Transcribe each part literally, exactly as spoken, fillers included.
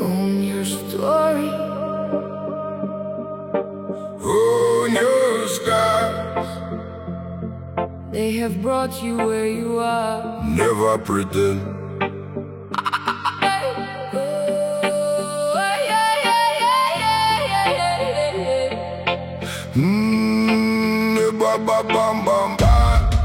Own your story. Own your scars. They have brought you where you are. Never pretend. Mmm, ba ba bam bam ba.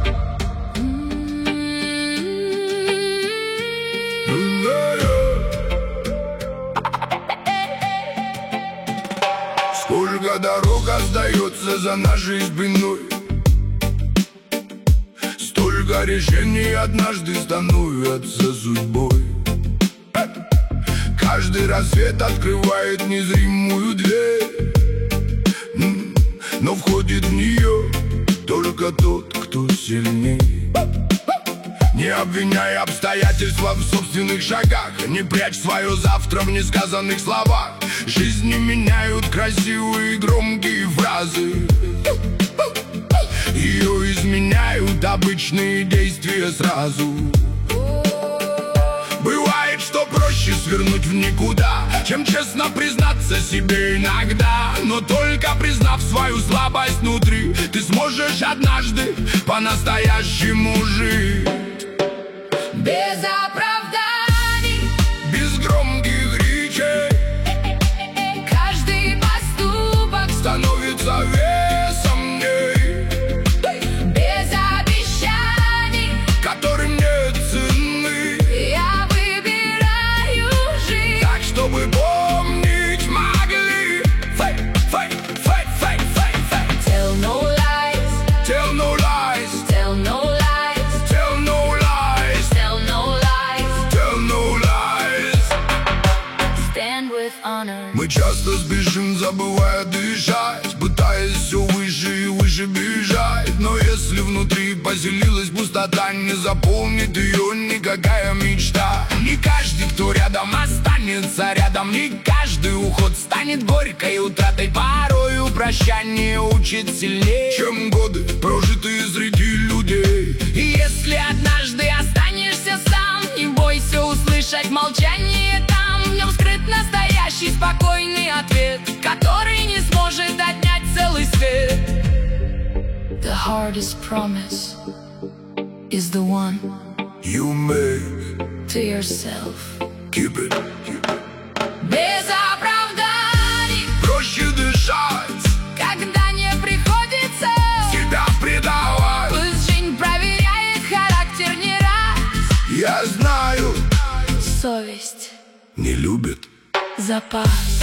Сколько дорог остается за нашей спиной, столько решений однажды становятся судьбой. Каждый рассвет открывает незримую дверь, но входит в нее только тот, кто сильнее. Не обвиняй обстоятельства в собственных шагах, не прячь свое завтра в несказанных словах. Жизни меняют красивые громкие фразы, ее изменяют обычные действия сразу. Бывает, что проще свернуть в никуда, чем честно признаться себе иногда. Но только признав свою слабость внутри, ты сможешь однажды по-настоящему жить. Без оправданий, без громких речей, каждый поступок становится весом дней. Без обещаний, которые мне ценны, я выбираю жить так, чтобы помнить могли. Fake, fake, fake, fake, fake, fake. Tell no lies, Tell no lies, tell no lies, tell no lies, tell no lies, tell no lies. stand with honor. Мы часто спешим, забывая дышать, пытаясь все выше и выше бежать. Но если внутри поселилась пустота, не заполнит ее никакая мечта. Не каждый, кто рядом, останется рядом. Не каждый уход станет горькой утратой. Порою прощание учит сильнее, чем годы, прожитые среди людей. И если однажды останешься сам, не бойся услышать молчание там. В нем скрыт настоящий спокойный ответ, который не сможет отнять целый свет. The hardest promise is the one You make, to yourself. keep it, keep it. Без оправданий, Проще дышать, когда не приходится себя предавать. пусть жизнь проверяет характер не раз. Я знаю, Совесть, не любит. запас.